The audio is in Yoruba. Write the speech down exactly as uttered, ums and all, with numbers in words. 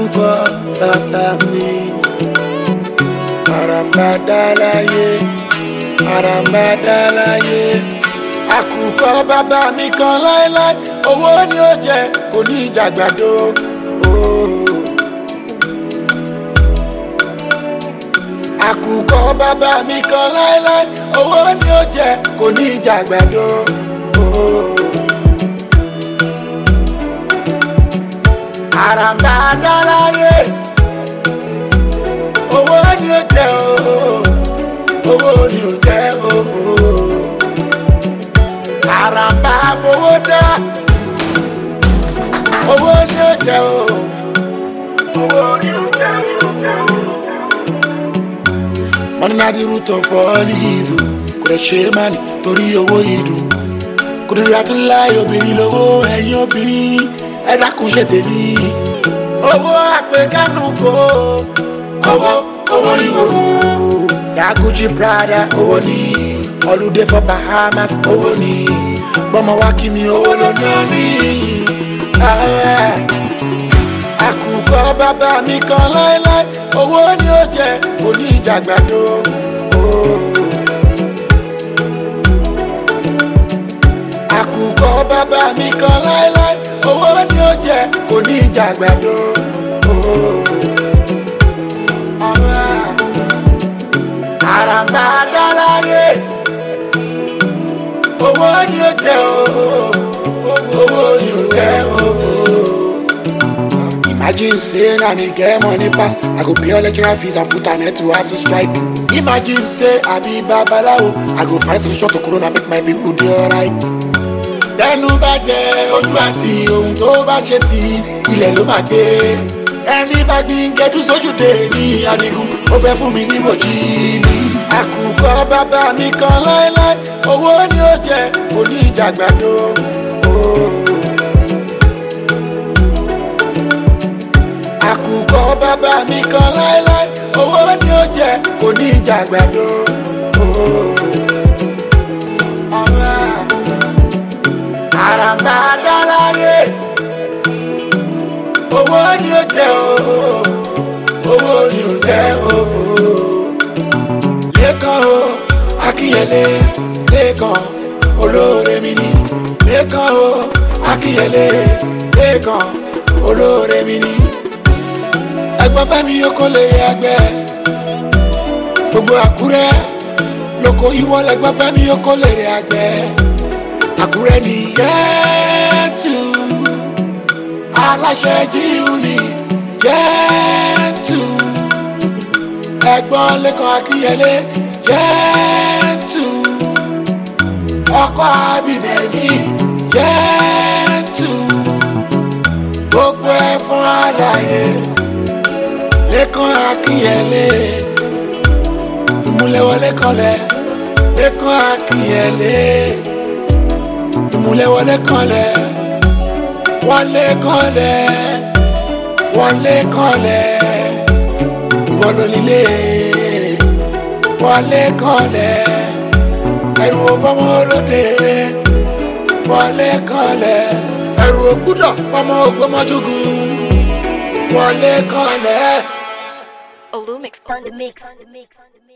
àkùkọ bàbá mi àràmàdà láyé àràmàdà láyé àkùkọ bàbá mi kan láéláé owó ni ó jẹ kò ní ìjàgbàdo. àkùkọ bàbá mi kan láéláé owó ni ó jẹ kò ní ìjàgbàdo. àràmàdà láyé owó ni ó jẹ owó ni ó jẹ àràmbà fowó dá owó ni ó jẹ owó ni ó jẹ. Money na the root of all evil. Kò lè ṣe mani torí owó ìdùn. Kò lè ratú láì obìnrin lówó ẹ̀yìn obìnrin. Ẹ dákun ṣe tèmi. Owó àpèkánú kò. Owó owó ìwò. Daguji Prada owó ni. Holiday for Bahamas owó ni. Bọ́mọ wá kí mi owó ló ná mi. Àkùkọ bàbá mi kan láéláé owó ni ó jẹ kò ní ìjàgbàdo. Àkùkọ bàbá mi kan láéláé owó ni ó jẹ kò ní ìjàgbàdo. àràmàdà láyé owó ni ó jẹ owó ni ó jẹ. Imagine say na me get money pass, I go pay all lecturer fees and put an end to hustle strike. Imagine say I be babalawo, I go find solution to corona make my people dey alright. Tẹnu bá jẹ ojú àti ohun tó bá ṣe ti ilẹ̀ ló máa gbé. Ẹni bá gbin gẹdú sójú dé ní Adigun, ó fẹ́ fún mi ní mòjì ní. Àkùkọ bàbá mi kan láéláé, owó ni ó jẹ kò ní ìjàgbàdo. Àkùkọ bàbá mi kan láéláé owó ni ó jẹ kò ní ìjàgbàdo. àràmàdà láyé owó ni ó jẹ owó ni ó jẹ. Lẹ́kan o Akínyẹlé Lẹ́kan olóore mi ni. Lẹ́kan o Akínyẹlé Lẹ́kan olóore mi ni. Ẹ̀gbọ́n Fẹ́mi oko lè rí ẹgbẹ́ gbogbo Àkúrẹ́ lóko ìwọ lẹ́gbọ́n Fẹ́mi oko lè rí ẹgbẹ́ Àkúrẹ́ ní yẹ́tù aláṣẹ G unit yẹ́tù ẹ̀gbọ́n Lẹ́kan Akínyẹlé yẹ́tù ọkọ Abídèmí yẹ́tù gbogbo ẹ̀ fún àlàyé. Lẹ́kan Akínyẹlé ìmúlẹ̀wọlé kanlẹ̀. Lẹ́kan Akínyẹlé ìmúlẹ̀wọlé kanlẹ̀. Wọlé kanlẹ̀ wọlé kanlẹ̀ ìwọ ló nílé. Wọlé kanlẹ̀ ẹrù ọbọmọ olóde. Wọlé kanlẹ̀ ẹrù ògbúdọ̀ ọmọ Ògbómọ̀ṣọ́gun. Wọlé kanlẹ̀. Olumix on the mix.